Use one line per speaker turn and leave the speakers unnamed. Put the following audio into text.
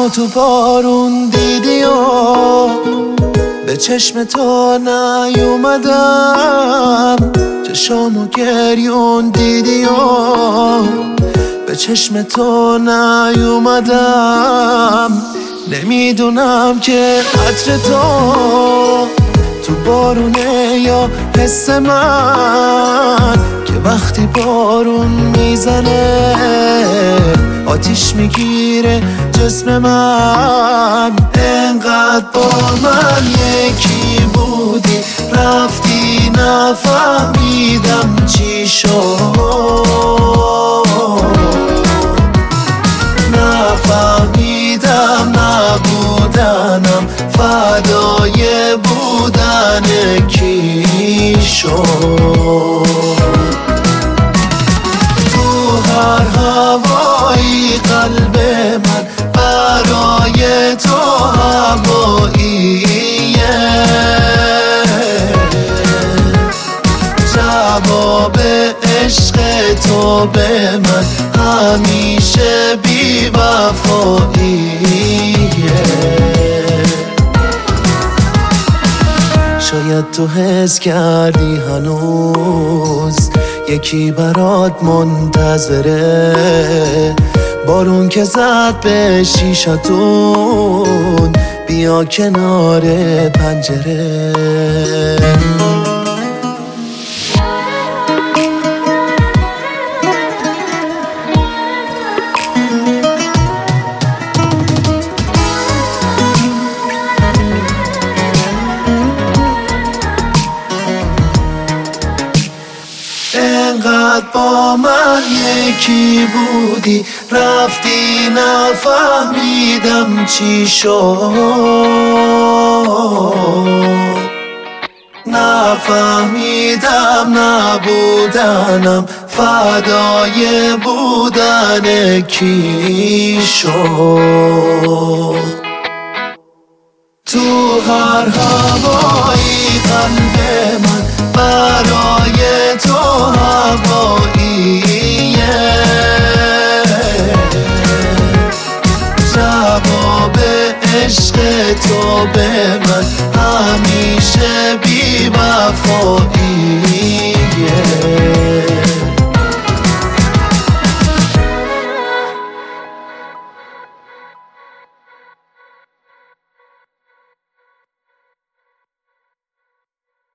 منو تو بارون دیدی و به چشم تو نیومدم، چشامو گریون دیدی و به چشم تو نیومدم. نمیدونم که عطر تو بارونه یا حس من، که وقتی بارون میزنه آتیش میگیره جسم من. انقدر با من یکی بودی رفتی، نفهمیدم چی شد، نفهمیدم نبودنم فدای بودن کی شد. تو هر هوایی قلب من برای تو هواییه، جواب عشق تو به من همیشه بی وفاییه. شاید تو حس کردی هنوز یکی برات منتظره، بارون که زد به شیشتون بیا کنار پنجره. انقدر با من یکی بودی رفتی، نفهمیدم چی شد، نفهمیدم نبودنم فدای بودن کی شد. تو هر هوایی قلب من برای تو هواییه، جواب عشق تو به من همیشه بی وفایی.